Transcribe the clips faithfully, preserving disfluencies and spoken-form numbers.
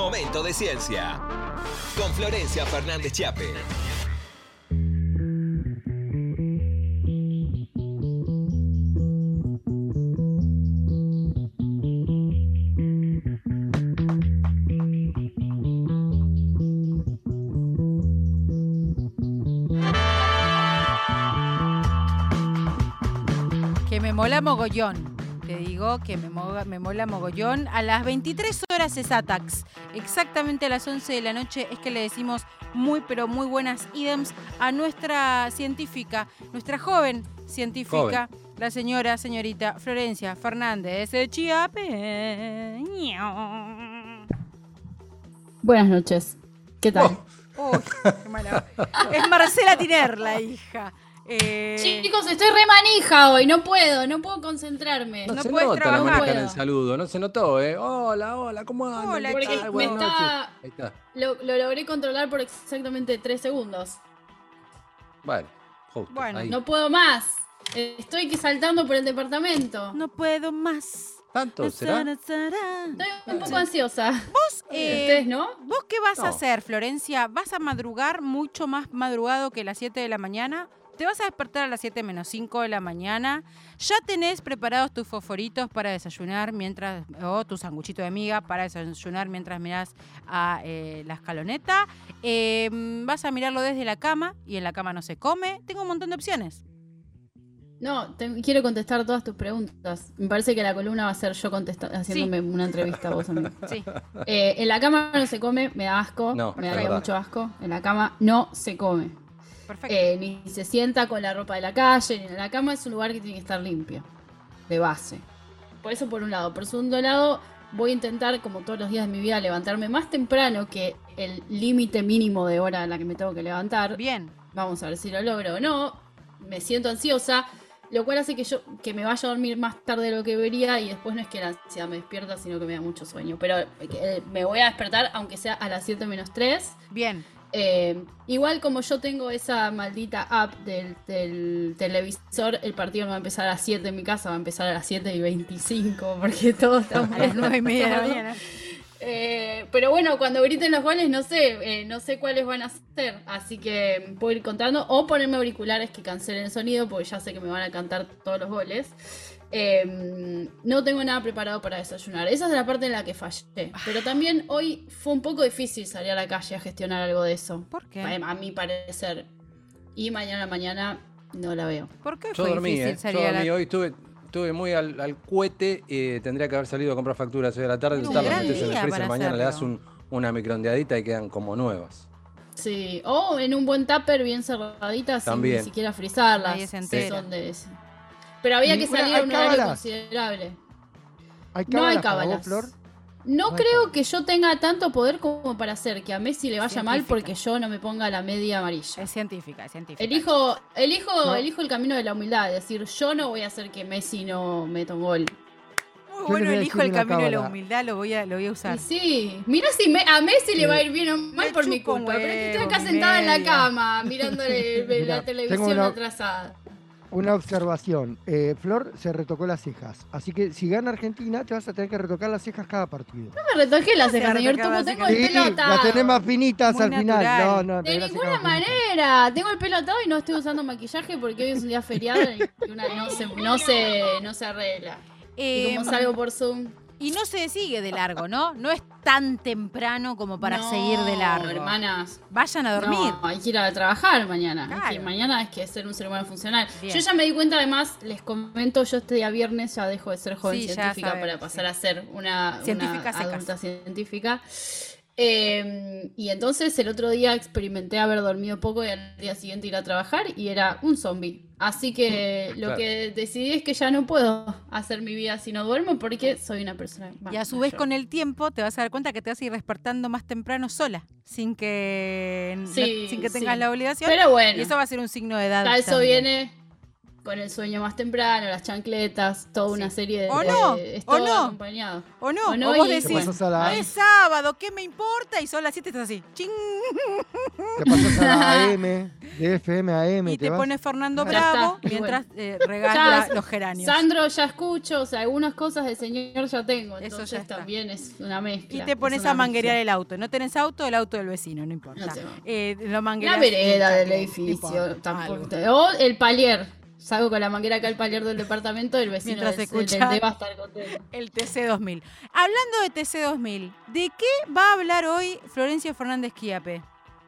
Momento de Ciencia. Con Florencia Fernández Chiappe. Que me mola mogollón. Te digo que me, moga, me mola mogollón. A las veintitrés horas exactas, exactamente a las once de la noche, es que le decimos muy, pero muy buenas idem a nuestra científica, nuestra joven científica, joven. La señora, señorita Florencia Fernández de Chiappe. Buenas noches. ¿Qué tal? Oh. Uy, qué mala. Es Marcela Tiner, la hija. Eh... Chicos, estoy re manija hoy, no puedo, no puedo concentrarme. No, no se puedes nota trabajar. la manija en el saludo, no se notó, ¿eh? Hola, hola, ¿cómo andan? Hola, porque Ay, me buenas está... Ahí está. Lo, lo logré controlar por exactamente tres segundos. Bueno, justo, bueno. Ahí. No puedo más. Estoy saltando por el departamento. No puedo más. ¿Tanto será? Estoy un poco ansiosa. Vos, eh, ¿Ustedes no? ¿Vos qué vas no. a hacer, Florencia? ¿Vas a madrugar mucho más madrugado que las siete de la mañana? ¿Te vas a despertar a las siete menos cinco de la mañana? ¿Ya tenés preparados tus fosforitos para desayunar mientras, o tu sanguchito de miga para desayunar mientras mirás a eh, la escaloneta? Eh, ¿Vas a mirarlo desde la cama y en la cama no se come? Tengo un montón de opciones. No, te, quiero contestar todas tus preguntas. Me parece que la columna va a ser yo contesta- haciéndome sí. una entrevista a vos a mí. Sí. Eh, en la cama no se come, me da asco, no, me daría mucho asco. En la cama no se come. Perfecto. Eh, ni se sienta con la ropa de la calle, ni en la cama. Es un lugar que tiene que estar limpio, de base. Por eso por un lado. Por segundo lado, voy a intentar, como todos los días de mi vida, levantarme más temprano que el límite mínimo de hora a la que me tengo que levantar. Bien. Vamos a ver si lo logro o no. Me siento ansiosa, lo cual hace que yo que me vaya a dormir más tarde de lo que debería, y después no es que la ansiedad me despierta, sino que me da mucho sueño. Pero eh, me voy a despertar aunque sea a las siete menos tres. Bien. Eh, igual como yo tengo esa maldita app del, del televisor, el partido no va a empezar a las siete en mi casa, va a empezar a las siete y veinticinco, porque todos estamos a las nueve y media de la mañana. Eh, pero bueno, cuando griten los goles no sé, eh, no sé cuáles van a ser, así que puedo ir contando o ponerme auriculares que cancelen el sonido, porque ya sé que me van a cantar todos los goles. Eh, no tengo nada preparado para desayunar. Esa es la parte en la que fallé. Pero también hoy fue un poco difícil salir a la calle a gestionar algo de eso. ¿Por qué? A, a mi parecer. Y mañana mañana no la veo. ¿Por qué Yo fue dormí, difícil eh. salir Yo a la dormí, hoy estuve, estuve muy al, al cohete. Eh, tendría que haber salido a comprar facturas hoy a la tarde. Un Estaba, gran metes en el día freezer, para mañana le das hacerlo. un, una microondeadita y quedan como nuevas. Sí, o en un buen tupper bien cerradita También. sin ni siquiera frizarlas. Nadie se Sí, entera. son de ese. Pero había Y que una- salir a ¿hay un horario cábalas? considerable. ¿Hay No hay cábalas para vos, cábalas. Flor? No No hay creo cábalas. que yo tenga tanto poder como para hacer que a Messi le vaya mal Científica. porque yo no me ponga la media amarilla. Es científica, es científica. Elijo, elijo, No. elijo el camino de la humildad, es decir, yo no voy a hacer que Messi no meta un gol. Muy Yo bueno, les voy a elijo decir el una camino de la cábala. humildad, lo voy a, lo voy a usar. Y sí, mira si me- a Messi le va a ir bien o mal Me por mi chupa un culpa. Pero es que estoy huevo, acá mi sentada en la media. cama, mirándole Mira, la televisión tengo una- atrasada. Una observación. Eh, Flor se retocó las cejas. Así que si gana Argentina, te vas a tener que retocar las cejas cada partido. No me retoqué las se cejas, señor retocaba Tupo, las tengo el Sí, pelo atado. las tenés más finitas Muy al final. natural. No, no, De tenés las cejas ninguna más finitas. manera. Tengo el pelo atado y no estoy usando maquillaje porque hoy es un día feriado y una no se, no se, no se arregla. Y Eh, como salgo por Zoom. y no se sigue de largo, ¿no? No es tan temprano como para no, seguir de largo. hermanas. Vayan a dormir. No, hay que ir a trabajar mañana. Claro. Hay que- mañana hay que ser un ser humano funcional. Bien. Yo ya me di cuenta, además, les comento, yo este día viernes ya dejo de ser joven Sí, ya científica sabemos, para pasar sí. a ser una, Científica una secas. adulta científica. Eh, y entonces el otro día experimenté haber dormido poco y al día siguiente ir a trabajar y era un zombie. Así que lo Claro. que decidí es que ya no puedo hacer mi vida si no duermo porque soy una persona más Y a su vez mayor. con el tiempo te vas a dar cuenta que te vas a ir despertando más temprano sola, sin que, no- Sí, sin que tengas sí. la obligación. Pero bueno, Y eso va a ser un signo de edad. a eso también. viene con el sueño más temprano, las chancletas, toda una serie de... ¿O no? de- es ¿O todo no? acompañado. ¿O no? O no, O vos y- decís, Te pasás a la, es sábado, ¿qué me importa? Y son las siete y estás así, ching. te pasás a la A M, de F M a M. Y te vas. pone Fernando Ya Bravo está, y mientras eh, Ya, regala los geranios. Sandro ya escucho, o sea, algunas cosas del señor ya tengo, Eso entonces ya está. también es una mezcla. Y te es pones una a manguerear mezcla. el auto. No tenés auto, el auto del vecino, no importa. No sé. Eh, lo La manguereás vereda en del el camión, no edificio, importa, tampoco. algo. O el palier. Salgo con la manguera acá al palier del departamento, el vecino Mientras del, escucha- del D va a estar contento. El T C dos mil. Hablando de T C dos mil, ¿de qué va a hablar hoy Florencia Fernández Quiape?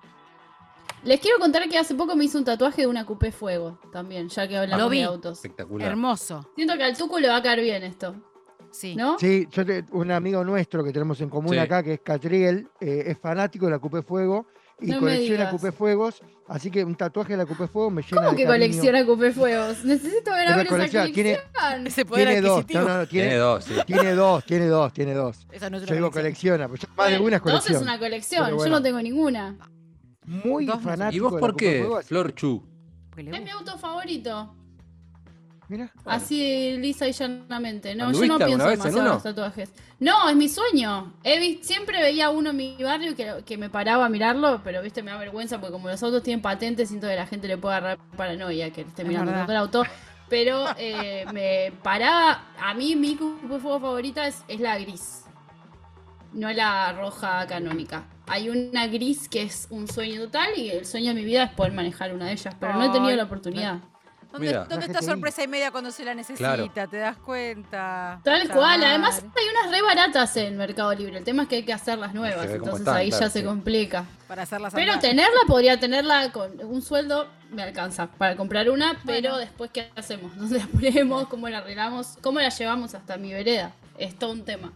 Les quiero contar que hace poco me hice un tatuaje de una Coupé Fuego, también, ya que hablamos Lo vi. de autos. Espectacular. Hermoso. Siento que al Tucu le va a caer bien esto, Sí. ¿no? Sí, yo te- un amigo nuestro que tenemos en común Sí. acá, que es Catriel, eh, es fanático de la Coupé Fuego y No me colecciona digas. Coupé Fuegos, así que un tatuaje de la Coupé Fuego me llena ¿Cómo de que cariño. colecciona Coupé Fuegos? Necesito ver a Porque ver esa colecciona, tiene- colección. Ese poder Tiene dos, adquisitivo. no, no, no, Tiene tiene, dos, sí. tiene dos, tiene dos, tiene dos. Esa no es una Yo digo colección. colecciona, pero ya más de Bueno, una es dos colección. es una colección, Pero yo bueno. no tengo ninguna. Muy Dos no sé. fanático ¿Y vos de la por Coupé qué, Fuego, así- Flor Chu? Porque le Es mi gusta. auto favorito. Mira, Así lisa y llanamente. No, yo ¿Anduviste no alguna pienso vez en demasiado en uno? los tatuajes. No, es mi sueño. He vis- siempre veía uno en mi barrio que, que me paraba a mirarlo, pero viste, me da vergüenza porque como los autos tienen patentes, siento que la gente le puede agarrar paranoia que esté Es mirando verdad. tanto el auto. Pero eh, me paraba. A mí mi Coupé Fuego favorita es, es la gris. No la roja canónica. Hay una gris que es un sueño total y el sueño de mi vida es poder manejar una de ellas, pero no he tenido Ay, la oportunidad. ¿Dónde, Mira. dónde La está G T I? sorpresa y media cuando se la necesita? Claro. ¿Te das cuenta? Tal Puta cual, madre. además hay unas re baratas en Mercado Libre. El tema es que hay que hacer las nuevas, Se ve cómo entonces están, ahí claro, ya se sí. complica. Para hacerlas Pero andar. tenerla, podría tenerla con un sueldo, me alcanza para comprar una, pero después ¿qué hacemos? ¿Dónde la ponemos? ¿Cómo la arreglamos? ¿Cómo la llevamos hasta mi vereda? Es todo un tema.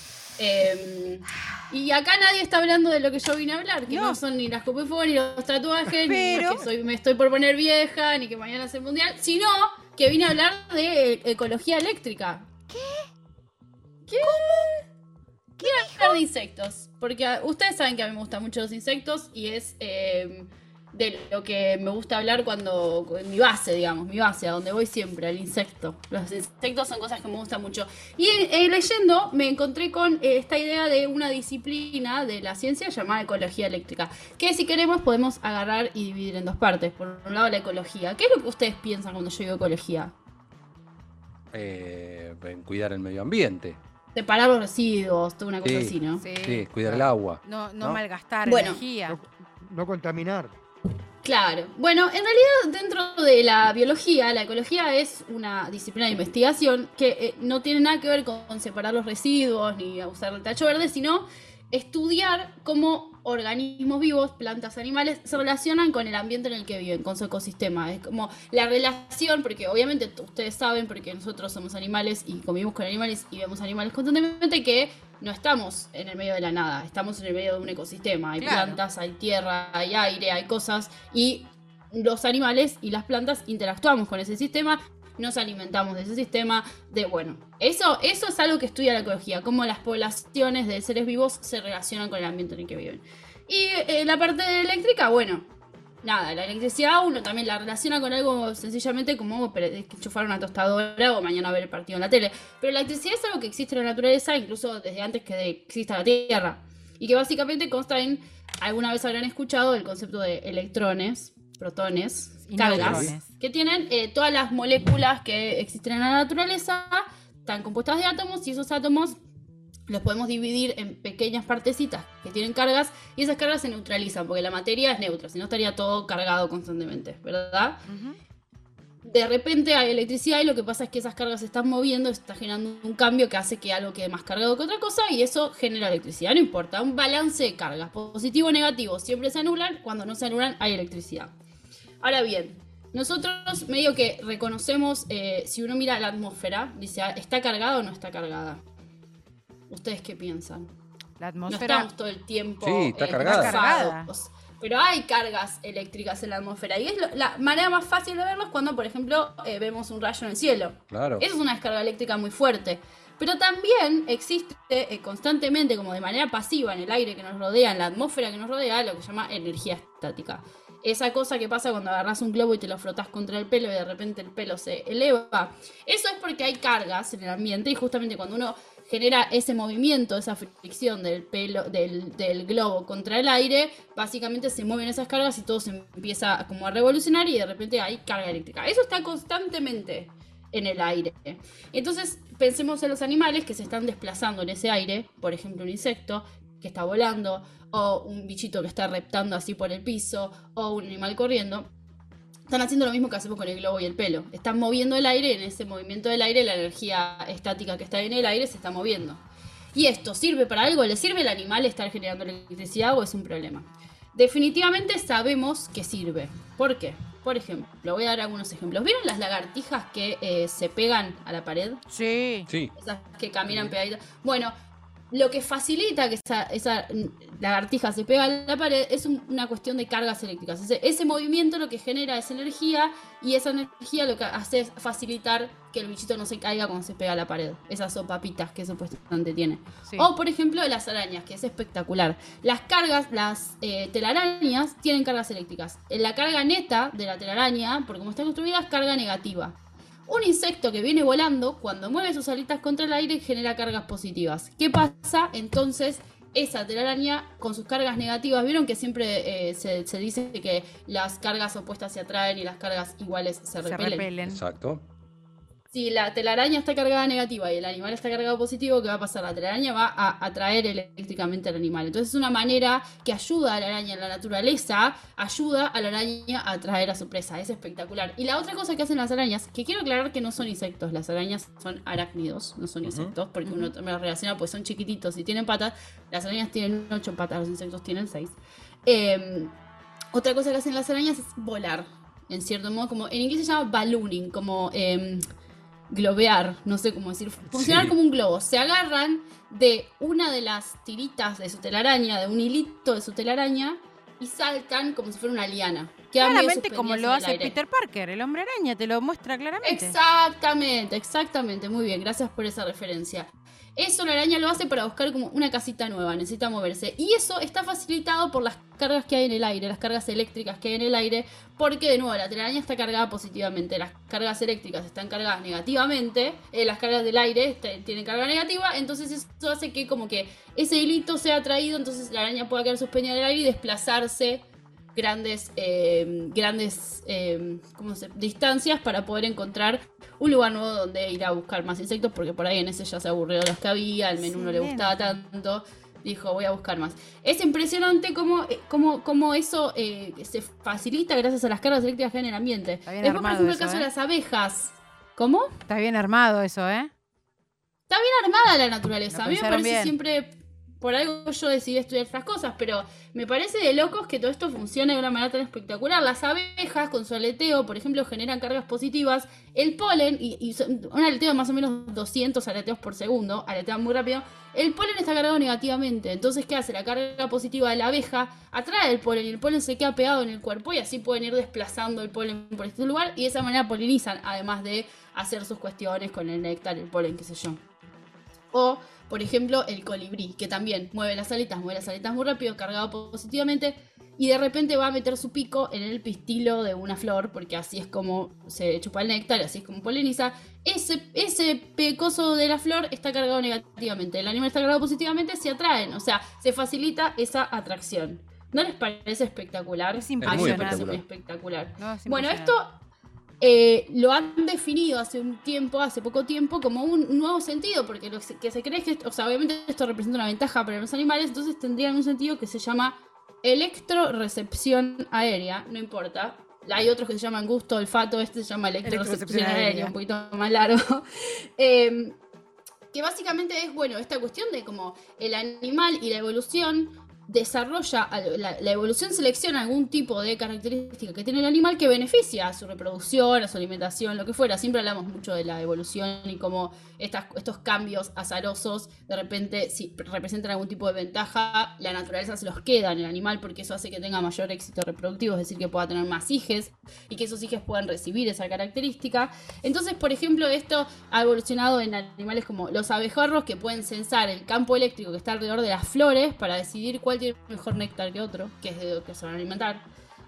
Eh, y acá nadie está hablando de lo que yo vine a hablar, que no, No. son ni las Coupé Fuego, ni los tatuajes, Pero- ni que soy, me estoy por poner vieja, ni que mañana es el mundial, sino que vine a hablar de eh, ecología eléctrica. ¿Qué? ¿Qué? Quiero hablar de insectos, porque ah, ustedes saben que a mí me gustan mucho los insectos y es eh, de lo que me gusta hablar cuando, mi base, digamos, mi base, a donde voy siempre, al insecto. Los insectos son cosas que me gustan mucho. Y eh, leyendo me encontré con eh, esta idea de una disciplina de la ciencia llamada ecología eléctrica, que si queremos podemos agarrar y dividir en dos partes. Por un lado la ecología. ¿Qué es lo que ustedes piensan cuando yo digo ecología? Eh, en cuidar el medio ambiente. Separar los residuos, toda una cosa Sí. así, ¿no? Sí. Sí, cuidar el agua. No, no, ¿No? malgastar Bueno. energía. no, no contaminar. Claro. Bueno, en realidad dentro de la biología, la ecología es una disciplina de investigación que eh, no tiene nada que ver con separar los residuos ni usar el tacho verde, sino estudiar cómo organismos vivos, plantas, animales, se relacionan con el ambiente en el que viven, con su ecosistema. Es como la relación, porque obviamente t- ustedes saben, porque nosotros somos animales y convivimos con animales y vemos animales constantemente, que no estamos en el medio de la nada, estamos en el medio de un ecosistema. Hay Claro. plantas, hay tierra, hay aire, hay cosas, y los animales y las plantas interactuamos con ese sistema, nos alimentamos de ese sistema, de bueno, eso, eso es algo que estudia la ecología, cómo las poblaciones de seres vivos se relacionan con el ambiente en el que viven. Y eh, la parte eléctrica, bueno, nada, la electricidad uno también la relaciona con algo sencillamente como pre- enchufar una tostadora o mañana ver el partido en la tele. Pero la electricidad es algo que existe en la naturaleza incluso desde antes que de- exista la Tierra. Y que básicamente consta en, alguna vez habrán escuchado el concepto de electrones, protones, Y cargas, neutrones. que tienen eh, todas las moléculas que existen en la naturaleza, están compuestas de átomos y esos átomos los podemos dividir en pequeñas partecitas que tienen cargas y esas cargas se neutralizan porque la materia es neutra, si no estaría todo cargado constantemente, ¿verdad? Ujú. De repente hay electricidad y lo que pasa es que esas cargas se están moviendo, se está generando un cambio que hace que algo quede más cargado que otra cosa y eso genera electricidad, no importa, un balance de cargas, positivo o negativo, siempre se anulan, cuando no se anulan hay electricidad. Ahora bien, nosotros medio que reconocemos, eh, si uno mira la atmósfera, dice, ah, ¿está cargada o no está cargada? ¿Ustedes qué piensan? La No atmósfera. estamos todo el tiempo Sí, está eh, cargada. Está cargada. enchufados. Pero hay cargas eléctricas en la atmósfera. Y es lo- la manera más fácil de verlo es cuando, por ejemplo, eh, vemos un rayo en el cielo. Claro. Eso es una descarga eléctrica muy fuerte. Pero también existe eh, constantemente, como de manera pasiva, en el aire que nos rodea, en la atmósfera que nos rodea, lo que se llama energía estática. esa cosa que pasa cuando agarras un globo y te lo frotas contra el pelo y de repente el pelo se eleva. Eso es porque hay cargas en el ambiente y justamente cuando uno genera ese movimiento, esa fricción del pelo, del, del globo contra el aire, básicamente se mueven esas cargas y todo se empieza como a revolucionar y de repente hay carga eléctrica. Eso está constantemente en el aire. Entonces pensemos en los animales que se están desplazando en ese aire, por ejemplo un insecto que está volando, o un bichito que está reptando así por el piso, o un animal corriendo. Están haciendo lo mismo que hacemos con el globo y el pelo. Están moviendo el aire, en ese movimiento del aire la energía estática que está en el aire se está moviendo. ¿Y esto sirve para algo? ¿Le sirve al animal estar generando electricidad o es un problema? Definitivamente sabemos que sirve. ¿Por qué? Por ejemplo, voy a dar algunos ejemplos. ¿Vieron las lagartijas que eh, se pegan a la pared? Sí. Sí. Esas que caminan pegaditas. Bueno, lo que facilita que esa, esa lagartija se pega a la pared es un, una cuestión de cargas eléctricas. Ese, ese movimiento lo que genera es energía y esa energía lo que hace es facilitar que el bichito no se caiga cuando se pega a la pared. Esas sopapitas que supuestamente tiene. Sí. O, por ejemplo, las arañas, que es espectacular. Las cargas, las eh, telarañas tienen cargas eléctricas. La carga neta de la telaraña, porque como está construida, es carga negativa. Un insecto que viene volando, cuando mueve sus alitas contra el aire, genera cargas positivas. ¿Qué pasa? Entonces, esa telaraña con sus cargas negativas, ¿vieron que siempre eh, se, se dice que las cargas opuestas se atraen y las cargas iguales se repelen? Se repelen. Exacto. Si la telaraña está cargada negativa y el animal está cargado positivo, ¿qué va a pasar? La telaraña va a atraer eléctricamente al animal. Entonces es una manera que ayuda a la araña en la naturaleza, ayuda a la araña a atraer a su presa. Es espectacular. Y la otra cosa que hacen las arañas, que quiero aclarar que no son insectos, las arañas son arácnidos, no son insectos, porque uno me los relaciona pues son chiquititos y tienen patas. Las arañas tienen ocho patas, los insectos tienen seis. Eh, otra cosa que hacen las arañas es volar, en cierto modo, como en inglés se llama ballooning, como... Eh, globear, no sé cómo decir, funcionar Sí. como un globo. Se agarran de una de las tiritas de su telaraña, de un hilito de su telaraña, y saltan como si fuera una liana. Quedan medio Claramente como suspendidas lo en el hace aire. Peter Parker, el hombre araña, te lo muestra claramente. Exactamente, exactamente. Muy bien, gracias por esa referencia. Eso la araña lo hace para buscar como una casita nueva, necesita moverse. Y eso está facilitado por las cargas que hay en el aire, las cargas eléctricas que hay en el aire, porque de nuevo la telaraña está cargada positivamente, las cargas eléctricas están cargadas negativamente, eh, las cargas del aire t- tienen carga negativa, entonces eso hace que como que ese hilito sea atraído, entonces la araña pueda quedar suspendida en el aire y desplazarse grandes eh, grandes eh, ¿cómo se? distancias para poder encontrar un lugar nuevo donde ir a buscar más insectos, porque por ahí en ese ya se aburrió de los que había, el menú no le gustaba tanto, dijo voy a buscar más. Es impresionante cómo, cómo, cómo eso eh, se facilita gracias a las cargas eléctricas que hay en el ambiente. Está bien Después, por armado ejemplo, el eso, caso ¿eh? de las abejas. ¿Cómo? Está bien armado eso, ¿eh? Está bien armada la naturaleza. Lo A mí me pensaron parece bien. siempre... Por algo yo decidí estudiar estas cosas, pero me parece de locos que todo esto funcione de una manera tan espectacular. Las abejas con su aleteo, por ejemplo, generan cargas positivas. El polen, y, y son- un aleteo de más o menos doscientos aleteos por segundo, aletean muy rápido. El polen está cargado negativamente. Entonces, ¿qué hace? La carga positiva de la abeja atrae el polen y el polen se queda pegado en el cuerpo y así pueden ir desplazando el polen por este lugar y de esa manera polinizan, además de hacer sus cuestiones con el néctar, el polen, qué sé yo. O, por ejemplo, el colibrí, que también mueve las alitas, mueve las alitas muy rápido, cargado positivamente, y de repente va a meter su pico en el pistilo de una flor, porque así es como se chupa el néctar, así es como poliniza. Ese, ese pecoso de la flor está cargado negativamente, el animal está cargado positivamente, se atraen, o sea, se facilita esa atracción. ¿No les parece espectacular? Es A mí me impresionante. parece muy espectacular. No, es Bueno, impresionante. esto eh, lo han definido hace un tiempo, hace poco tiempo, como un nuevo sentido, porque lo que se, que se cree es que, esto- o sea, obviamente esto representa una ventaja para los animales, entonces tendrían un sentido que se llama electrorecepción aérea, no importa. Hay otros que se llaman gusto, olfato, este se llama electrorecepción Electrorecepción aérea, aérea. un poquito más largo. Eh, que básicamente es, bueno, esta cuestión de como el animal y la evolución desarrolla, la, la evolución selecciona algún tipo de característica que tiene el animal que beneficia a su reproducción, a su alimentación, lo que fuera. Siempre hablamos mucho de la evolución y cómo estas, estos cambios azarosos de repente si representan algún tipo de ventaja, la naturaleza se los queda en el animal porque eso hace que tenga mayor éxito reproductivo, es decir, que pueda tener más hijes y que esos hijes puedan recibir esa característica. Entonces, por ejemplo, esto ha evolucionado en animales como los abejorros, que pueden censar el campo eléctrico que está alrededor de las flores para decidir cuál tiene mejor néctar que otro, que es de lo que se van a alimentar.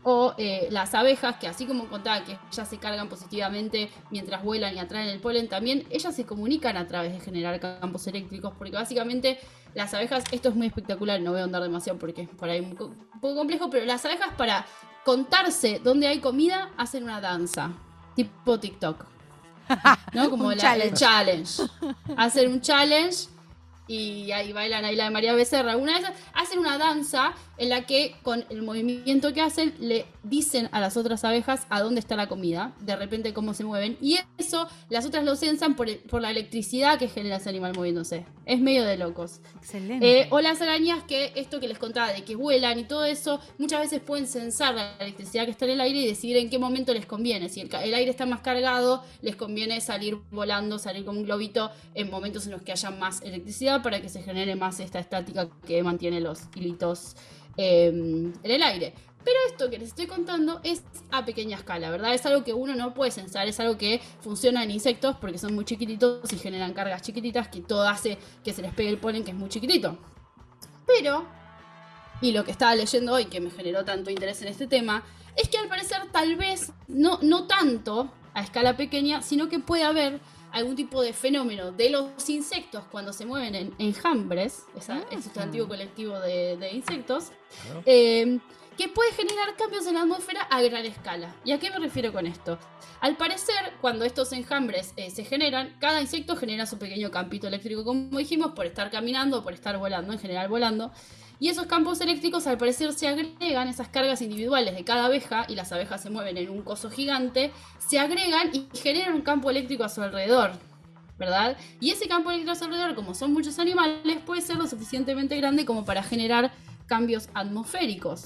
O eh, las abejas, que así como contaba que ellas se cargan positivamente mientras vuelan y atraen el polen, también ellas se comunican a través de generar campos eléctricos, porque básicamente las abejas, esto es muy espectacular, no voy a ahondar demasiado porque es por ahí un, un poco complejo, pero las abejas para contarse dónde hay comida hacen una danza, tipo TikTok, ¿no? Como Un la, challenge. el challenge. Hacen un challenge y ahí bailan ahí la de María Becerra. Una de esas hacen una danza en la que con el movimiento que hacen le dicen a las otras abejas a dónde está la comida, de repente cómo se mueven, y eso las otras lo sensan por, el- por la electricidad que genera ese animal moviéndose. Es medio de locos. Excelente. Eh, o las arañas, que esto que les contaba de que vuelan y todo eso, muchas veces pueden censar la electricidad que está en el aire y decidir en qué momento les conviene. Si el, ca- el aire está más cargado, les conviene salir volando, salir como un globito en momentos en los que haya más electricidad para que se genere más esta estática que mantiene los hilitos eh, en el aire. Pero esto que les estoy contando es a pequeña escala, ¿verdad? Es algo que uno no puede censar, es algo que funciona en insectos porque son muy chiquititos y generan cargas chiquititas que todo hace que se les pegue el polen, que es muy chiquitito. Pero, y lo que estaba leyendo hoy que me generó tanto interés en este tema, es que al parecer tal vez no, no tanto a escala pequeña, sino que puede haber algún tipo de fenómeno de los insectos cuando se mueven en enjambres, esa, Ah. ese sustantivo colectivo de, de insectos, Claro. eh, que puede generar cambios en la atmósfera a gran escala. ¿Y a qué me refiero con esto? Al parecer, cuando estos enjambres eh, se generan, cada insecto genera su pequeño campito eléctrico, como dijimos, por estar caminando o por estar volando, en general volando. Y esos campos eléctricos al parecer se agregan, esas cargas individuales de cada abeja, y las abejas se mueven en un coso gigante, se agregan y generan un campo eléctrico a su alrededor, ¿verdad? Y ese campo eléctrico a su alrededor, como son muchos animales, puede ser lo suficientemente grande como para generar cambios atmosféricos.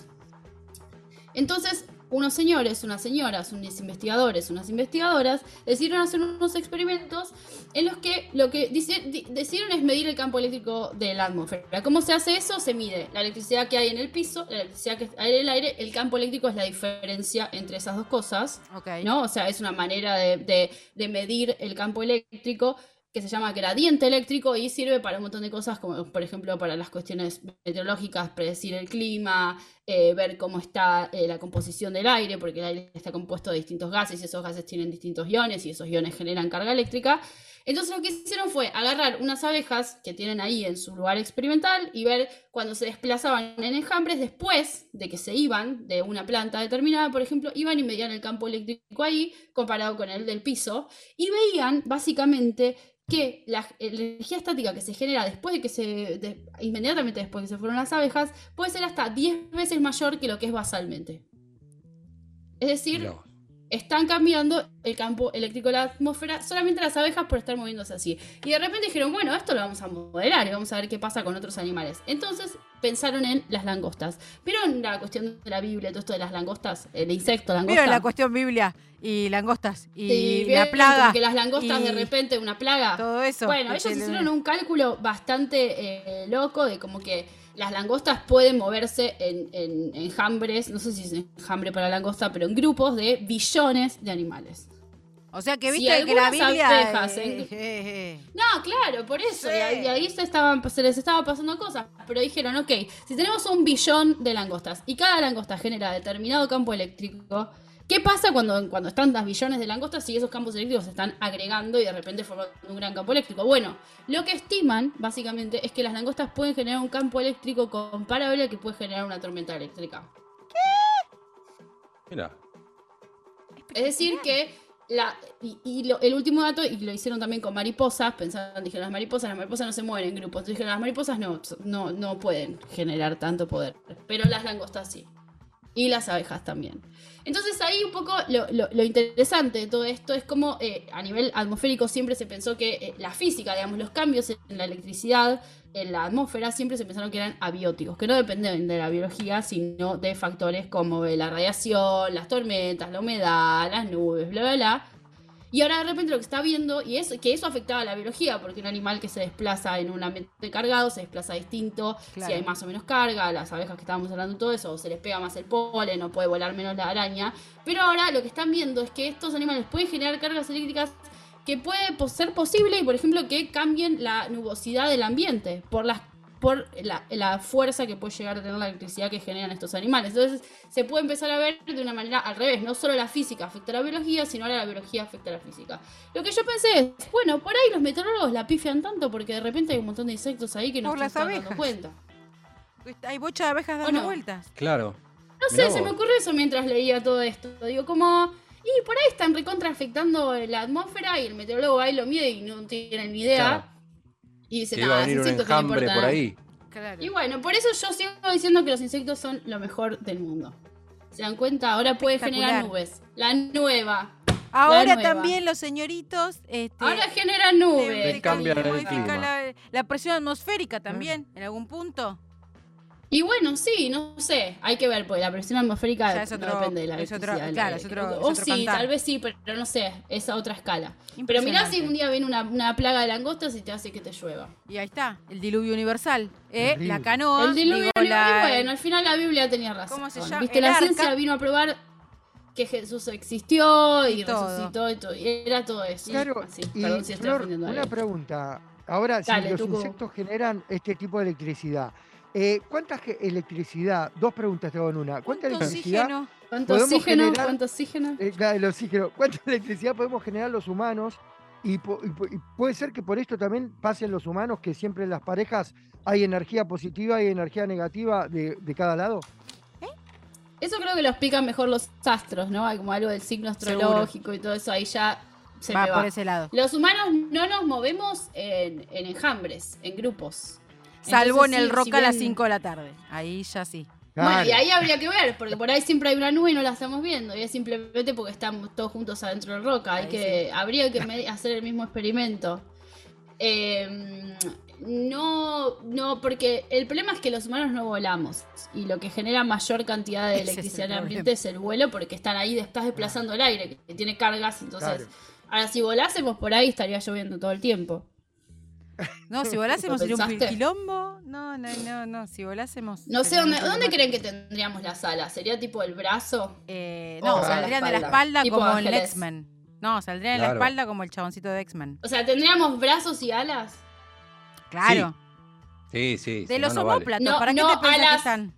Entonces, unos señores, unas señoras, unos investigadores, unas investigadoras decidieron hacer unos experimentos en los que lo que dice- di- decidieron es medir el campo eléctrico de la atmósfera. ¿Cómo se hace eso? Se mide la electricidad que hay en el piso, la electricidad que hay en el aire. El campo eléctrico es la diferencia entre esas dos cosas, Ok. ¿no? O sea, es una manera de, de- de medir el campo eléctrico que se llama gradiente eléctrico y sirve para un montón de cosas, como por ejemplo para las cuestiones meteorológicas, predecir el clima, eh, ver cómo está eh, la composición del aire, porque el aire está compuesto de distintos gases y esos gases tienen distintos iones y esos iones generan carga eléctrica. Entonces lo que hicieron fue agarrar unas abejas que tienen ahí en su lugar experimental y ver cuando se desplazaban en enjambres después de que se iban de una planta determinada, por ejemplo, iban y medían el campo eléctrico ahí comparado con el del piso y veían básicamente que la energía estática que se genera después de que se, de- inmediatamente después de que se fueron las abejas, puede ser hasta diez veces mayor que lo que es basalmente. Es decir, Mirá vos. están cambiando el campo eléctrico de la atmósfera solamente las abejas por estar moviéndose así. Y de repente dijeron, bueno, esto lo vamos a modelar y vamos a ver qué pasa con otros animales. Entonces pensaron en las langostas. ¿Vieron la cuestión de la Biblia, todo esto de las langostas? El insecto, langosta. ¿Vieron la cuestión Biblia y langostas y Sí, la ¿vieron plaga? como que las langostas y de repente, una plaga. Todo eso. Bueno, Y ellos que le- hicieron un cálculo bastante eh, loco de como que las langostas pueden moverse en, en enjambres, no sé si es enjambre para langosta, pero en grupos de billones de animales. O sea que Si viste que la algunas Biblia. abejas, eh, eh, eh, eh. No, claro, por eso. Sí. Y ahí, y ahí se, estaban, se les estaba pasando cosas. Pero dijeron, ok, si tenemos un billón de langostas y cada langosta genera determinado campo eléctrico, ¿qué pasa cuando, cuando están las billones de langostas y esos campos eléctricos se están agregando y de repente forman un gran campo eléctrico? Bueno, lo que estiman, básicamente, es que las langostas pueden generar un campo eléctrico comparable al que puede generar una tormenta eléctrica. Mira. Es decir que la, y, y lo- el último dato, y lo hicieron también con mariposas, pensaban, dijeron las mariposas, las mariposas no se mueven en grupos, entonces dijeron las mariposas no, no, no pueden generar tanto poder, pero las langostas sí. Y las abejas también. Entonces ahí un poco lo, lo- lo interesante de todo esto es como eh, a nivel atmosférico siempre se pensó que eh, la física, digamos, los cambios en la electricidad, en la atmósfera, siempre se pensaron que eran abióticos, que no dependen de la biología, sino de factores como eh, la radiación, las tormentas, la humedad, las nubes, bla, bla, bla. Y ahora de repente lo que está viendo, y es que eso afectaba a la biología, porque un animal que se desplaza en un ambiente cargado se desplaza distinto, Claro. si hay más o menos carga, las abejas que estábamos hablando de todo eso, o se les pega más el polen, o puede volar menos la araña. Pero ahora lo que están viendo es que estos animales pueden generar cargas eléctricas que puede po- ser posible, y por ejemplo, que cambien la nubosidad del ambiente por las por la, la fuerza que puede llegar a tener la electricidad que generan estos animales. Entonces se puede empezar a ver de una manera al revés, no solo la física afecta a la biología, sino ahora la biología afecta a la física. Lo que yo pensé es, bueno, por ahí los meteorólogos la pifian tanto porque de repente hay un montón de insectos ahí que no Por se las están dando abejas. cuenta. Hay bocha de abejas ¿O dando no? vueltas. Claro. No Mirá sé, se vos. me ocurrió eso mientras leía todo esto. Digo, como... Y por ahí están recontra afectando la atmósfera y el meteorólogo va y lo mide y no tiene ni idea. Claro. Y dice, Que iba a nada, venir un insectos que no enjambre importan. por ahí. Claro. Y bueno, por eso yo sigo diciendo que los insectos son lo mejor del mundo. ¿Se dan cuenta? Ahora puede generar Espectacular. nubes. La nueva. Ahora nueva. también los señoritos. Este, Ahora generan nubes. le- Te cambian el modifica clima. La, la presión atmosférica también, en algún punto. Y bueno, sí, no sé. Hay que ver, porque la presión atmosférica Ya es otro- no depende de la es otro- electricidad, claro, la- es otro- O es otro sí, cantar. tal vez sí, pero no sé. Es a otra escala. Pero Impresionante. mirá si un día viene una, una plaga de langostas y te hace que te llueva. Y ahí está, el diluvio universal. ¿eh? Terrible. La canoa. El diluvio, digo, la- y bueno, al final la Biblia tenía razón. ¿Cómo se llama? Viste, El la arca. ciencia vino a probar que Jesús existió y, Y todo. resucitó y todo. Y era todo eso. Claro, Así, y perdón si estoy Flor, ofendiendo a una alguien. pregunta. Ahora, si Dale, los Tucu. insectos generan este tipo de electricidad, eh, ¿cuánta ge- electricidad? Dos preguntas te hago en una. ¿Cuánta ¿Cuánto electricidad? oxígeno? ¿Cuánto podemos oxígeno? generar- ¿Cuánto oxígeno? eh, claro, el oxígeno. ¿Cuánta electricidad podemos generar los humanos? Y, po- y po- y puede ser que por esto también pasen los humanos, que siempre en las parejas hay energía positiva y energía negativa de, de cada lado. Eso creo que lo explican mejor los astros, ¿no? Hay como algo del signo astrológico y todo eso, ahí ya se Va me por va. ese lado. Los humanos no nos movemos en, en enjambres, en grupos. Salvo en Entonces, el sí, rock si a las bien- cinco de la tarde. Ahí ya sí. Bueno, Claro. y ahí habría que ver, porque por ahí siempre hay una nube y no la estamos viendo. Y es simplemente porque estamos todos juntos adentro del roca. Hay Ahí que, habría que me- hacer el mismo experimento. Eh, no, no, porque el problema es que los humanos no volamos. Y lo que genera mayor cantidad de Ese es el electricidad en el ambiente problema. es el vuelo, porque están ahí, estás desplazando el aire, que tiene cargas. Entonces, Claro. ahora si volásemos por ahí estaría lloviendo todo el tiempo. No, si volásemos sería un pensaste? quilombo. No, no, no, no. Si volásemos. No sé sería dónde, mucho ¿dónde más- creen que tendríamos las alas. ¿Sería tipo el brazo? Eh, no, Oh, saldrían la de la espalda. espalda Tipo como el ángeles. X-Men. No, saldrían de la Claro. espalda como el chaboncito de X-Men. O sea, ¿tendríamos brazos y alas? Claro. Sí, sí. De si los no, no vale. homóplatos. No, ¿Para qué no, te pensás que alas. están?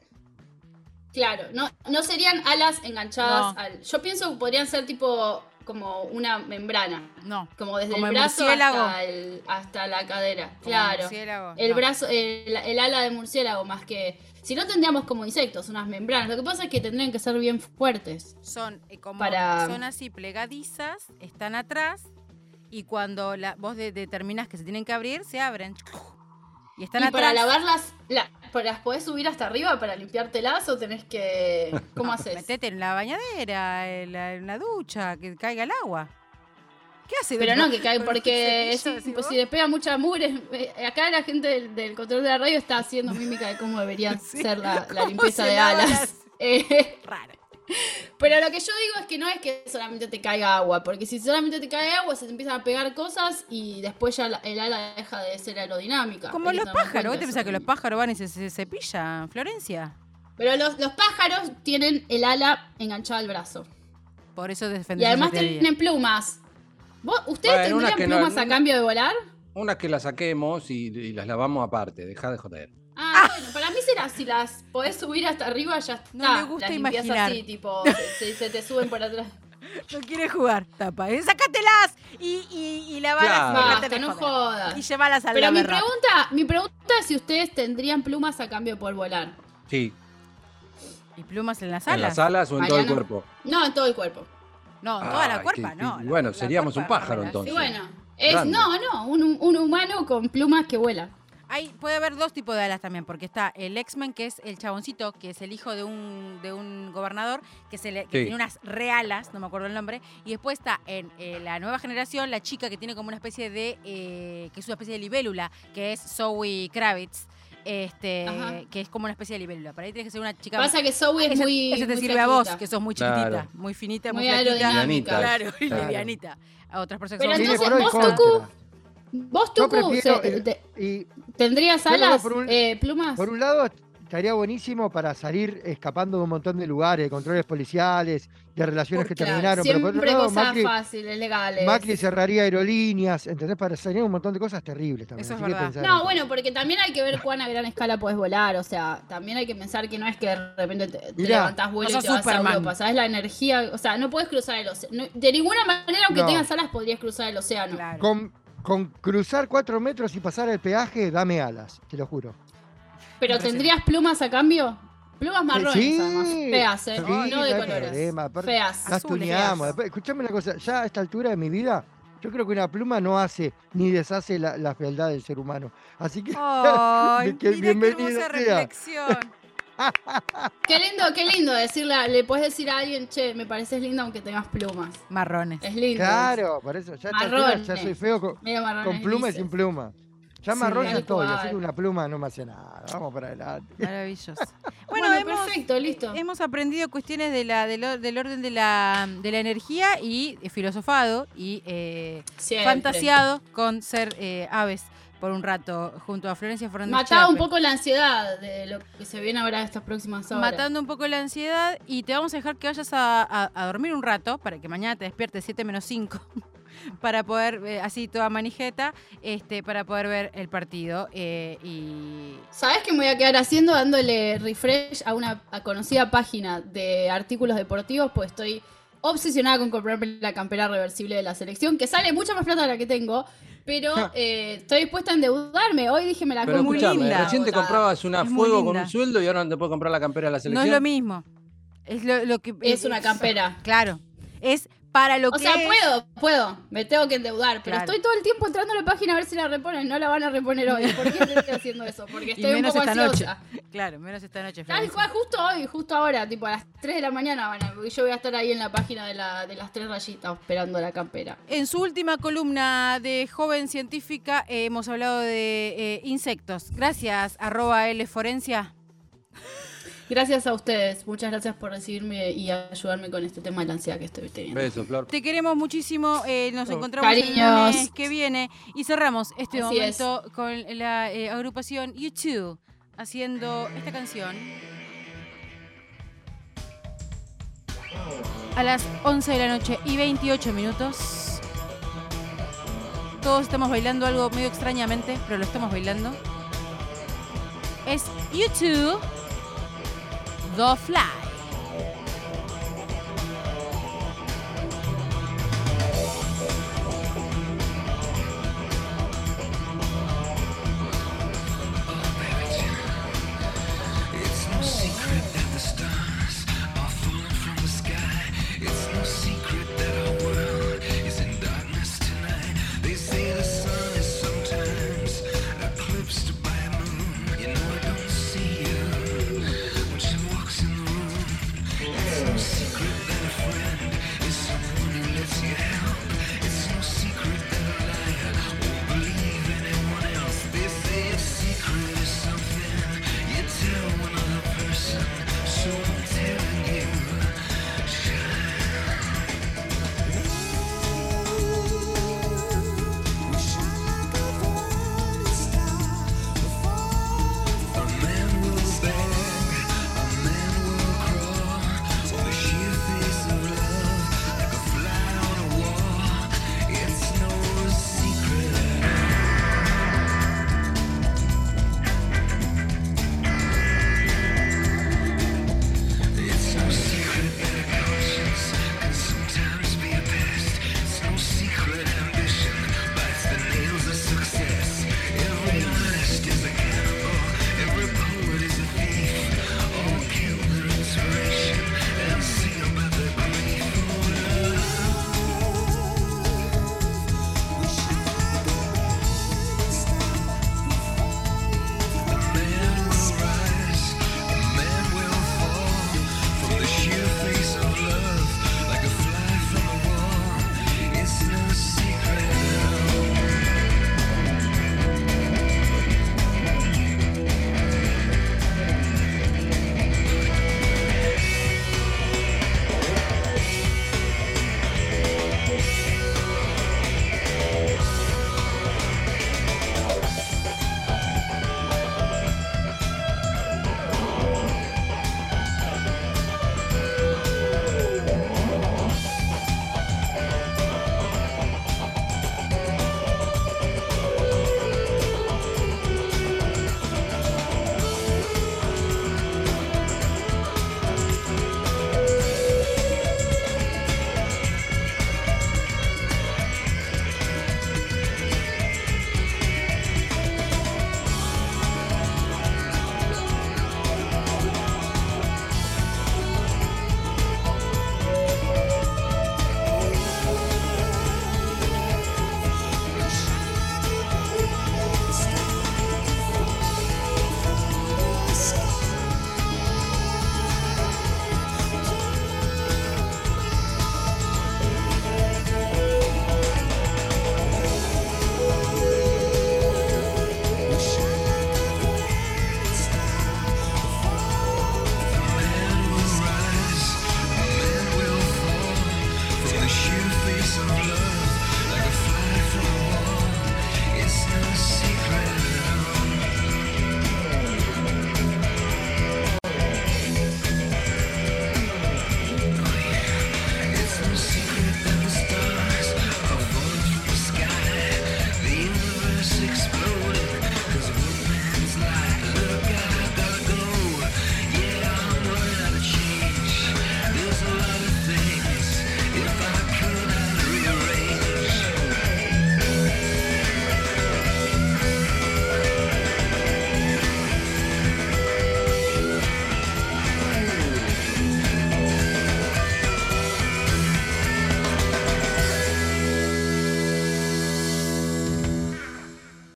Claro, no, no serían alas enganchadas No. al... Yo pienso que podrían ser tipo como una membrana, No. como desde Como el el brazo murciélago. hasta, el- hasta la cadera. Como Claro. murciélago, El no. brazo, el, el ala de murciélago más que... Si no tendríamos como insectos, unas membranas. Lo que pasa es que tendrían que ser bien fuertes. Son eh, como Para- son así plegadizas, están atrás y cuando la, vos de- determinás que se tienen que abrir, se abren. Y están y atrás. para lavarlas, la, ¿para las podés subir hasta arriba para limpiártelas o tenés que... ¿Cómo haces? Metete en la bañadera, en la, en la ducha, que caiga el agua. ¿Qué hace? Pero dentro? no, que cae ¿Con un porque cepillo, si, decís pues, vos? si le pega mucha mugre, eh, acá la gente del, del control de la radio está haciendo mímica de cómo debería Sí, ser la, la cómo limpieza se de lavan alas. las- Eh, Raro. pero lo que yo digo es que no es que solamente te caiga agua, porque si solamente te cae agua se te empiezan a pegar cosas y después ya la- el ala deja de ser aerodinámica. Como Hay que los tener en pájaros. ¿Vos cuenta te pensás eso que los también. pájaros van y se, se cepillan, Florencia? Pero los, los pájaros tienen el ala enganchada al brazo. Por eso Y defendés además esa teoría. tienen plumas. ¿Vos, ¿Ustedes Bueno, una tendrían que no- plumas a una- cambio de volar? Unas que las saquemos y, y las lavamos aparte. Deja de joder. Ah, bueno, para mí será si las podés subir hasta arriba, ya está. No me gusta las limpias imaginar. así, tipo, se, se- se te suben por atrás. No quiere jugar, tapa. Eh, ¡Sácatelas! Y, y, y lavalas Claro. y dejate Basta, de no joder. jodas. Y llevalas al Pero mi lavarrap. pregunta, mi pregunta es si ustedes tendrían plumas a cambio de poder volar. Sí. ¿Y plumas en las En alas? las alas o en todo el Mariano. cuerpo. No, en todo el cuerpo. No, en toda la Ay, cuerpa, qué- no. qué- la- bueno, la seríamos un cuerpa, pájaro, dámela. Y entonces. bueno, es, Grande. no, no, un, un humano con plumas que vuela. Hay, puede haber dos tipos de alas también, porque está el X-Men, que es el chaboncito, que es el hijo de un, de un gobernador, que, se le, que Sí. tiene unas realas, no me acuerdo el nombre, y después está en eh, la nueva generación, la chica que tiene como una especie de, eh, que es una especie de libélula, que es Zoe Kravitz, este, Ajá. que es como una especie de libélula. Para ahí tiene que ser una chica... Pasa que Zoe es ese, muy. ese te muy sirve a vos, flaquita. que sos muy Claro. chiquitita, muy finita, muy, Muy flaquita. aerodinámica. Claro, y Claro. livianita. A otras personas Pero que son Tiene entonces, pro y vos, Tucu, contra. Vos, Yo Tucu, prefiero, se- eh, te- y ¿tendrías yo creo que alas, por un- eh, plumas? por un lado, estaría buenísimo para salir escapando de un montón de lugares, de controles policiales, de relaciones Por- que claro, terminaron. Pero por siempre otro lado, cosas Macri, fáciles, legales. Macri cerraría aerolíneas, ¿entendés? Para salir un montón de cosas terribles también. Eso es así que verdad. pensar en No, eso. bueno, porque también hay que ver cuán a gran escala puedes volar. O sea, también hay que pensar que no es que de repente te, te Mirá, levantás vuelo no y te sos vas a Superman. Europa. ¿Sabes? La energía. O sea, no puedes cruzar el océano. No- de ninguna manera, aunque No. tengas alas, podrías cruzar el océano. Claro. Con, con cruzar cuatro metros y pasar el peaje, dame alas, te lo juro. Pero Me parece- ¿tendrías plumas a cambio? Plumas marrones, sí, además. Feas, ¿eh? sí, no de no hay colores. problema. Aparte- Feas. Las Azules, tuneamos. feas. Después, escuchame una cosa, ya a esta altura de mi vida, yo creo que una pluma no hace ni deshace la, la fealdad del ser humano. Así que, Ay, que mira qué bienvenido hermosa sea. reflexión. Qué lindo, qué lindo decirle, le puedes decir a alguien, che, me pareces lindo aunque tengas plumas. Marrones. Es lindo. Claro, por eso, ya a esta altura Marrones. ya soy feo con, Medio marrones con pluma y grises. sin pluma. Ya Sí, marrón ya tal estoy, cual. así que una pluma no me hace nada. Vamos para adelante. Maravilloso. Bueno, Bueno, hemos, perfecto, listo. hemos aprendido cuestiones de la, del, or- del orden de la, de la energía y eh, filosofado y eh, Siempre. fantaseado con ser eh, aves por un rato junto a Florencia Fernández. Mataba un Chiappe. poco la ansiedad de lo que se viene ahora estas próximas horas. Matando un poco la ansiedad y te vamos a dejar que vayas a, a- a dormir un rato para que mañana te despiertes siete menos cinco para poder, eh, así toda manijeta, este, para poder ver el partido. eh, y ¿Sabes qué me voy a quedar haciendo? Dándole refresh a una a conocida página de artículos deportivos, pues estoy obsesionada con comprarme la campera reversible de la selección, que sale mucha más plata de la que tengo, pero eh, estoy dispuesta a endeudarme. Hoy dije me la Pero muy compro. escuchame, linda. recién te Agotada. comprabas una Es muy fuego con linda. un sueldo y ahora no te puedes comprar la campera de la no selección. es lo mismo. Es lo, lo que Es una campera. Claro. Es para lo O que sea, es- puedo, puedo, me tengo que endeudar, pero Claro. estoy todo el tiempo entrando a la página a ver si la reponen. No la van a reponer hoy. ¿Por qué estoy haciendo eso? Porque Y estoy un menos poco esta ansiosa. noche. Claro, menos esta noche. Tal Florencia. cual, justo hoy, justo ahora, tipo a las tres de la mañana, van a- yo voy a estar ahí en la página de, la, de las tres rayitas esperando la campera. En su última columna de Joven Científica eh, hemos hablado de eh, insectos. Gracias, arroba Lforencia. Gracias a ustedes, muchas gracias por recibirme y ayudarme con este tema de la ansiedad que estoy teniendo. Beso, Flor. Te queremos muchísimo. eh, nos Oh. encontramos el Cariños. lunes que viene. Y cerramos este Así momento con la eh, agrupación U dos haciendo esta canción. A las once de la noche y veintiocho minutos. Todos estamos bailando algo medio extrañamente, pero lo estamos bailando. Es U dos, The Flash.